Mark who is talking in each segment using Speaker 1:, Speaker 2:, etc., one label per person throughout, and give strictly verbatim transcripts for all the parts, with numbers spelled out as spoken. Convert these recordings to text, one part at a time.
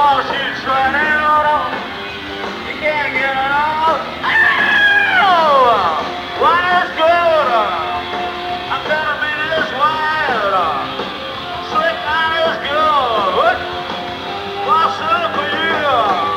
Speaker 1: once you try it out, you can't get it out. Oh, wine is good. I'm gonna be this wild. Slick wine is good. What's up for you?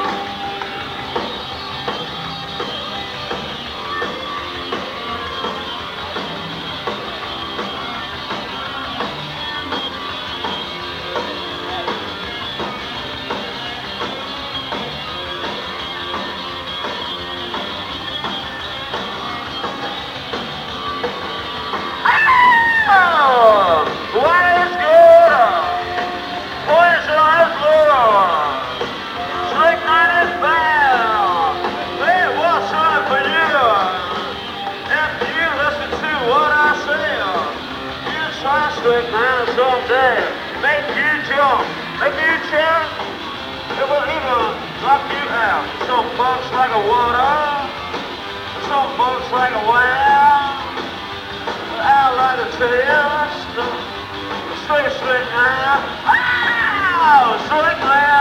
Speaker 1: Slick man someday, make you jump, make you jump, it will even knock you out. Some folks like a water, some folks like a well, but I like to taste the slick, slick man. Oh, slick man.